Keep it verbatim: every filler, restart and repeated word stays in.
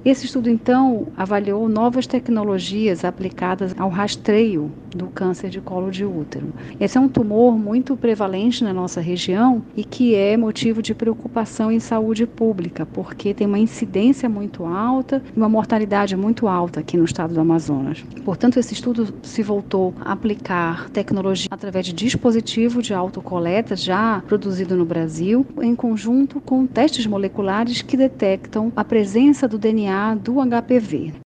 Esse estudo, então, avaliou novas tecnologias aplicadas ao rastreio do câncer de colo de útero. Esse é um tumor muito prevalente na nossa região e que é motivo de preocupação em saúde pública, porque tem uma incidência muito alta e uma mortalidade muito alta aqui no estado do Amazonas. Portanto, esse estudo se voltou a aplicar tecnologia através de dispositivo de autocoleta já produzido no Brasil, em conjunto com testes moleculares que detectam a presença do D N A do H P V.